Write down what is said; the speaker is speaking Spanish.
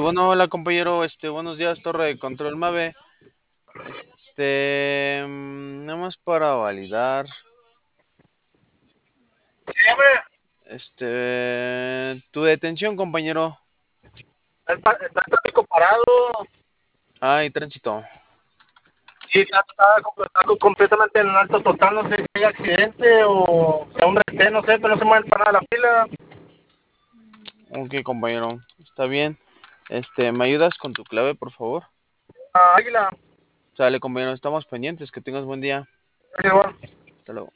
Bueno, hola compañero, buenos días, Torre de Control Mave. Nada más para validar, Dígame, tu detención, compañero. está el tráfico parado Ay, tránsito. y está completamente en alto total, no sé si hay accidente o sea un retén, no sé, pero no se mueve para nada la fila. Ok, compañero, está bien. ¿Me ayudas con tu clave, por favor? Águila, Sale, compañero, estamos pendientes, que tengas buen día. igual. Hasta luego.